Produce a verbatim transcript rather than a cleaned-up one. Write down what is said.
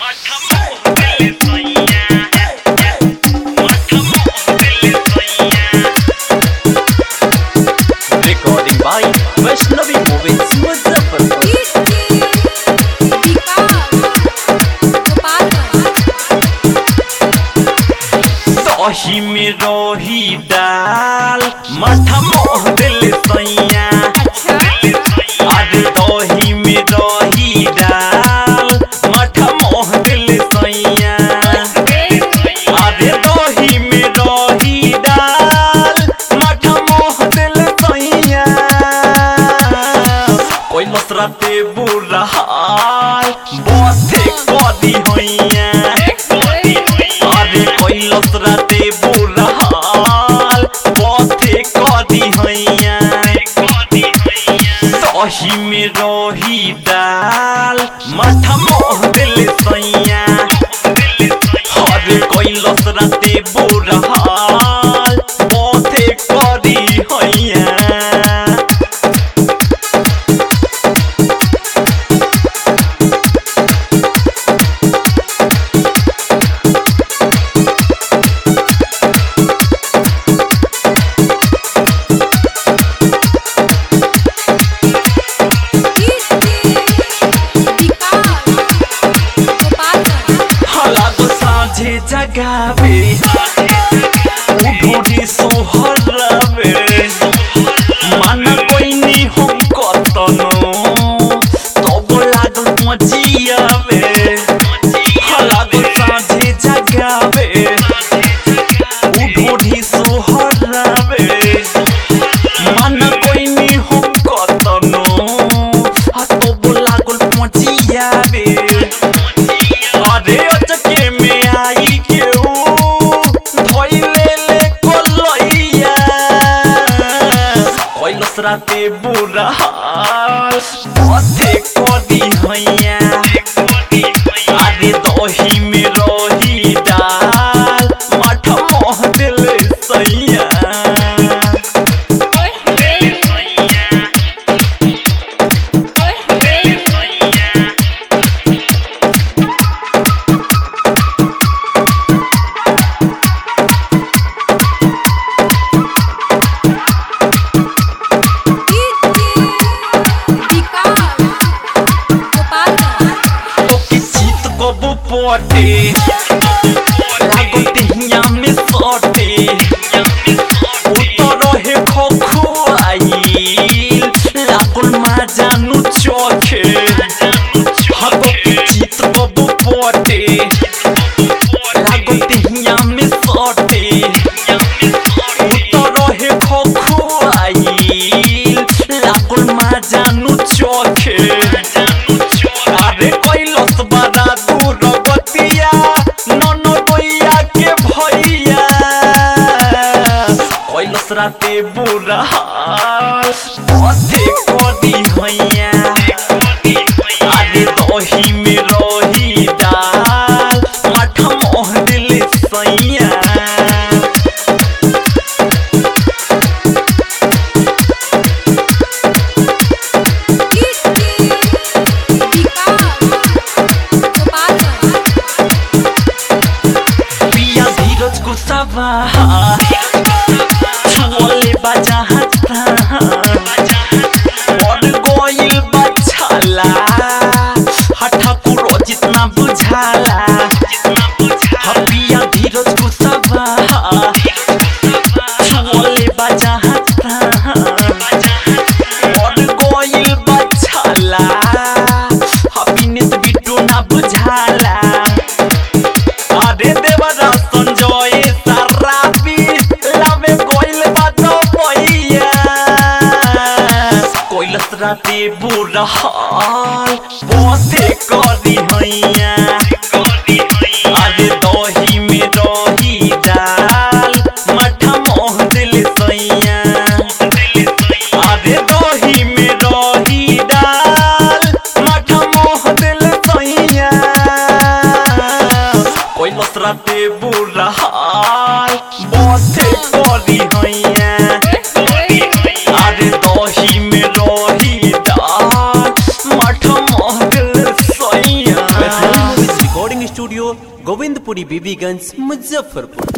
Recording by Vaishnavi Movies Muzaffarpur. दही में रही दाल मठा मोह दिल सैया। अरे दही में रही दाल मठा मोह दिल सैया। अरे दही में रही दाल मठा मोह दिल सैया। कोई नसरते बुरा हाल बसे कदी होइया। अरे कोई नसरते बुरा हाल बसे कदी होइया। दही में रही दाल मठा मोह दिल सैया। अरे कोई नसरते बुरा हाल बसे कदी होइया। जगावे उठोड़ी सोहरावे माना कोई नहीं हम कतनो तब लागल मजियावे। लागल साझे जगावे उठोड़ी सोहरावे माना कोई नहीं हम कतनो तब लागल मजियावे। अरे अचके में आई नसरते बुरा हाल बसे कदी होइया। अरे दही में रही दाल मठा मोह दिल सैया। पोटे लागो तेहिया में सोटे उतर रहे खोखुआई लागल माजानु चोखे। हको चित बबू पोटे लागो तेहिया में सोटे उतर रहे खोखुआई लागल माजानु चोखे। अरे कोई लस बड़ा दूर बतिया ननो भैया के भैया। कोई नसरते बुरा हाल बसे कदी होइया। अरे दही में रही दाल मठा मोह दिल सैया। छोले बजा और गोइल बछाला हठाकुरो जितना बुझाला। हपिया धीरज गुस्सावा छोले बजा और गोइल बछाला हपिनित बिट्टू ना बुझाला। अरे देवरा संजय नसरते बुरा हाल बसे कदी होइया। अरे दही में रही दाल मठा मोह दिल सैया। अरे दही में रही दाल मठा मोह दिल सैया। कोई नसरते बुरा हाल बसे कदी होइया। अरे दही में रही दाल मठा मोह दिल सैया। स्टूडियो, गोविंदपुरी बीबीगंज, मुजफ्फरपुर।